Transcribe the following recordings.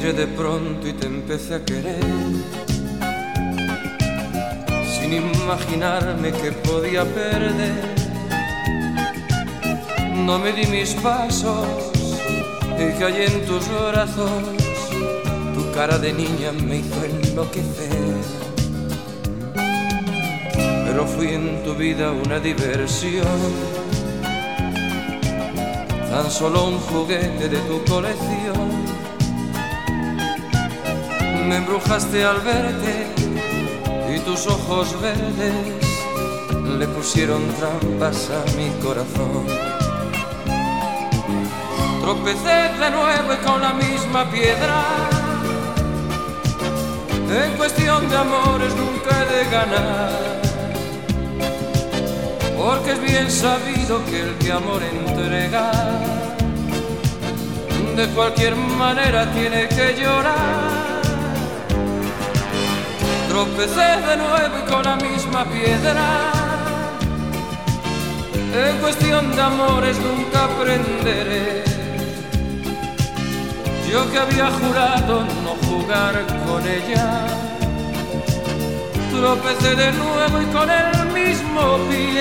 miré de pronto y te empecé a querer, sin imaginarme que podía perder. No me di mis pasos y caí en tus brazos. Tu cara de niña me hizo enloquecer. Pero fui en tu vida una diversión, tan solo un juguete de tu colección. Me embrujaste al verte y tus ojos verdes le pusieron trampas a mi corazón. Tropecé de nuevo y con la misma piedra. En cuestión de amores nunca he de ganar, porque es bien sabido que el que amor entrega de cualquier manera tiene que llorar. Tropecé de nuevo y con la misma piedra. En cuestión de amores nunca aprenderé. Yo que había jurado no jugar con ella, tropecé de nuevo y con el mismo pie.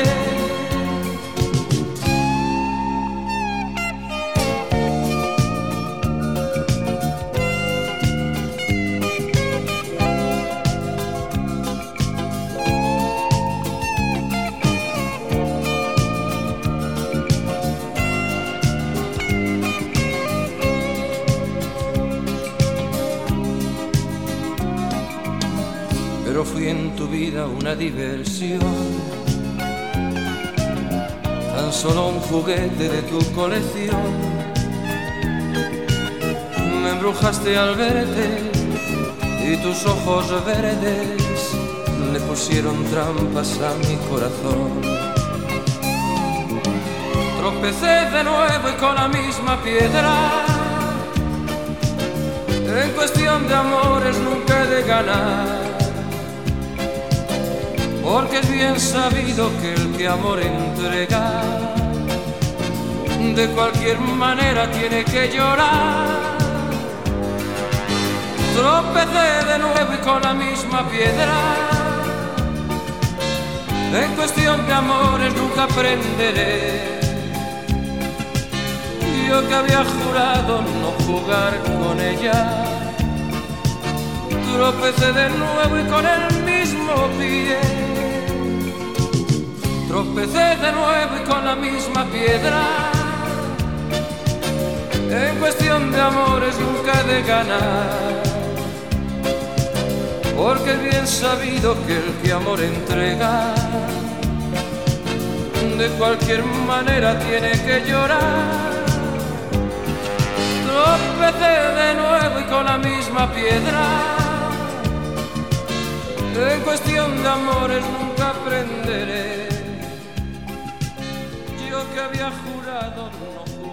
Pero fui en tu vida una diversión, tan solo un juguete de tu colección. Me embrujaste al verte y tus ojos verdes le pusieron trampas a mi corazón. Tropecé de nuevo y con la misma piedra. En cuestión de amores nunca he de ganar, porque es bien sabido que el que amor entrega de cualquier manera tiene que llorar. Tropecé de nuevo y con la misma piedra. En cuestión de amores nunca aprenderé. Yo que había jurado no jugar con ella, tropecé de nuevo y con el mismo pie. Tropecé de nuevo y con la misma piedra. En cuestión de amores nunca he de ganar, porque es bien sabido que el que amor entrega de cualquier manera tiene que llorar. Tropecé de nuevo y con la misma piedra. En cuestión de amores nunca aprenderé. Yo que había jurado no